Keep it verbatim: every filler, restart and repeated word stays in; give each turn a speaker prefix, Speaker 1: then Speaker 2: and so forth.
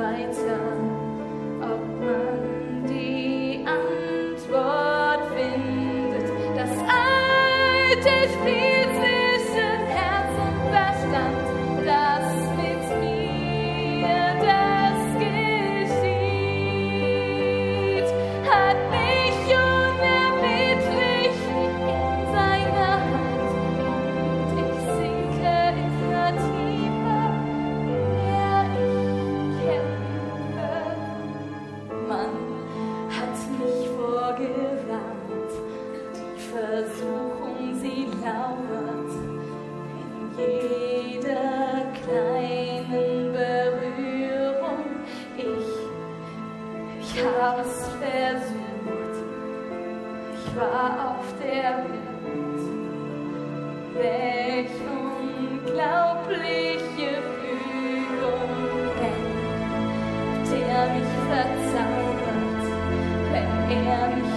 Speaker 1: weiter, ob man die Antwort findet. Das alte Spiel zwischen Herz und Verstand, das mit mir das geschieht, hat mich unerbittlich in seiner Hand und ich sinke immer tiefer, mehr ich kämpfe. Man hat mich vorgewarnt, die Versuchung, sie lauert in jeder kleinen Berührung. Ich, ich hab's versucht, ich war auf der Hut. Welch unglaubliche Fügung, der mich verzaubert, wenn er mich